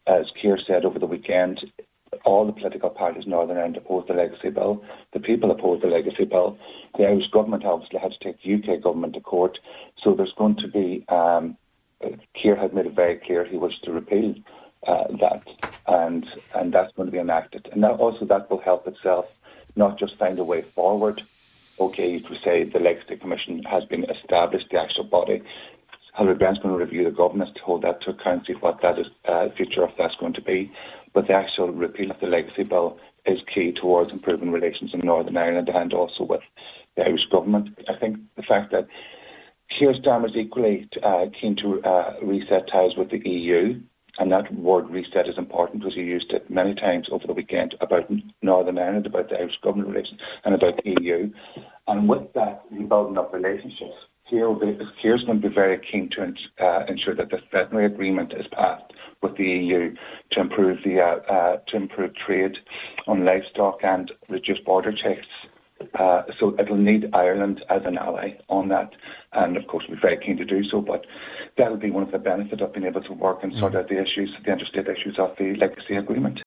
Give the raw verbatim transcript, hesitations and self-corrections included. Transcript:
as Keir said over the weekend, all the political parties in Northern Ireland opposed the Legacy Bill. The people opposed the Legacy Bill. The Irish government obviously had to take the U K government to court. So there's going to be, um, Keir had made it very clear he wished to repeal uh, that, and and that's going to be enacted. And that also that will help itself not just find a way forward. Okay, to say the Legacy Commission has been established, the actual body. Hilary Brent's going to review the governance to hold that to account, see what that is, uh, future of that's going to be. But the actual repeal of the Legacy Bill is key towards improving relations in Northern Ireland and also with the Irish government. I think the fact that Keir Starmer is equally uh, keen to uh, reset ties with the E U, and that word reset is important because he used it many times over the weekend about Northern Ireland, about the Irish government relations and about the E U. And with that, rebuilding up relationships, Keir is going to be very keen to uh, ensure that the veterinary agreement is passed with the E U to improve the uh, uh, to improve trade on livestock and reduce border checks. Uh, so it'll need Ireland as an ally on that, and of course we're very keen to do so. But that'll be one of the benefits of being able to work and sort out the issues, the interstate issues of the Legacy Agreement.